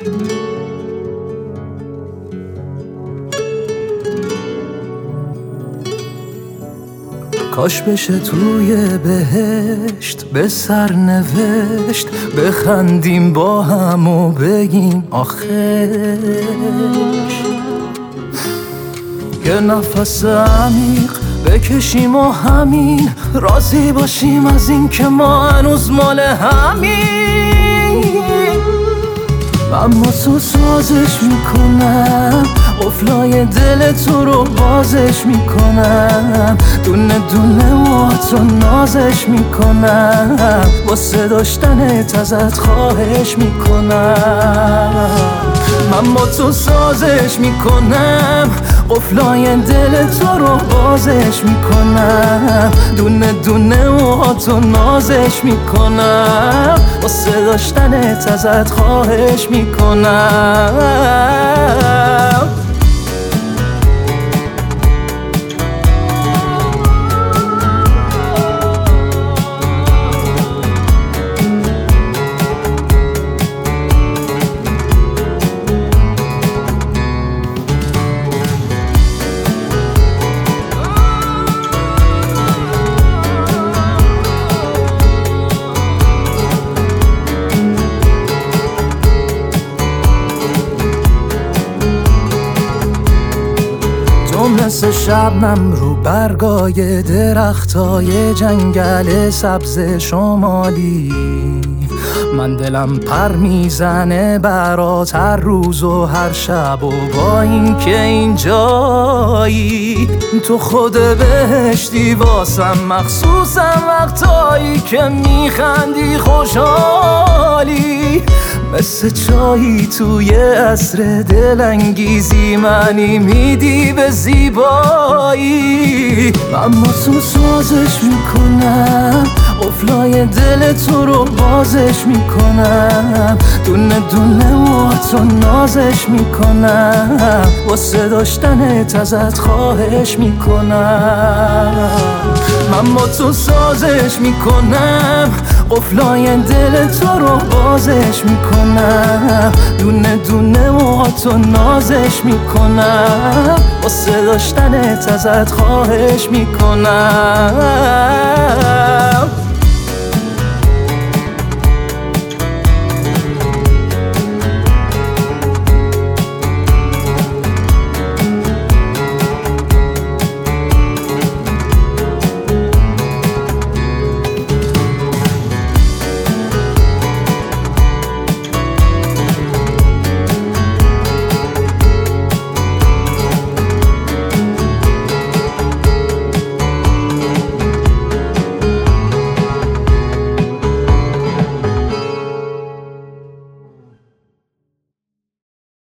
کاش بشه توی بهشت به سرنوشت بخندیم با هم و بگیم آخرش. یه نفس عمیق بکشیم و همین راضی باشیم از این که ما هنوز مال همین. اما تو سازش میکنم، قفلای دل تو رو بازش میکنم، دونه دونه موهاتو نازش میکنم، واسه داشتنت ازت خواهش میکنم. من با تو سازش میکنم، قفلای دل تو رو بازش میکنم، دونه دونه موهاتو نازش میکنم، واسه داشتنت ازت خواهش میکنم. مثل شبنم رو برگای درختای جنگل سبز شمالی، من دلم پر میزنه برات هر روز و هر شب، و با این که اینجایی تو خود بهشتی واسم، مخصوصم وقتایی که میخندی خوشحالی، مثل چایی توی عصر دلانگیزی منی میدی به زیبایی. اما تو سازش میکنم، قفلای دل تو رو بازش میکنم، دونه دونه موهاتو نازش میکنم، واسه داشتنت ازت خواهش میکنم. من با تو سازش میکنم، قفلای دل تو رو بازش میکنم، دونه دونه موهاتو نازش میکنم، واسه داشتنت ازت خواهش میکنم.